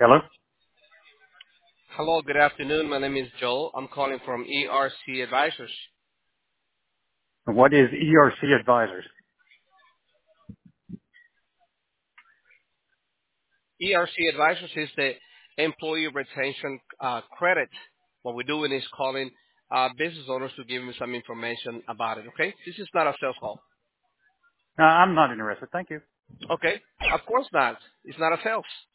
Hello? Hello, good afternoon. My name is Joel. I'm calling from ERC Advisors. What is ERC Advisors? ERC Advisors is the employee retention credit. What we're doing is calling business owners to give them some information about it, okay? This is not a sales call. I'm not interested. Thank you. Okay? Of course not. It's not a sales.